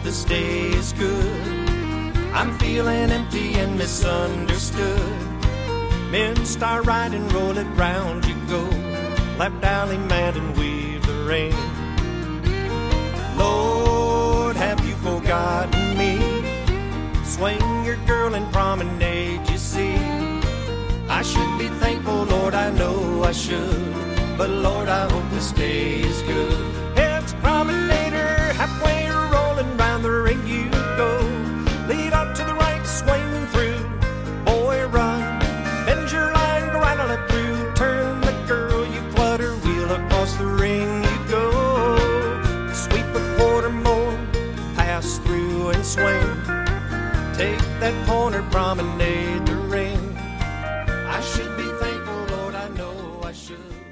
this day is good. I'm feeling empty and misunderstood. Men start riding, roll it round you go. Left alley mad and weave the rain. Lord, have you forgotten me? Swing your girl and promenade, you see. I should be thankful, Lord, I know I should. But Lord, I hope this day is good. It's promenader, halfway rolling round the ring you go. Lead out to the right, swing through. Boy, run. Bend your line, go right on it through. Turn the girl, you flutter, wheel across the ring you go. Sweep a quarter more, pass through and swing. Take that corner, promenade the ring. I should be thankful, Lord, I know I should.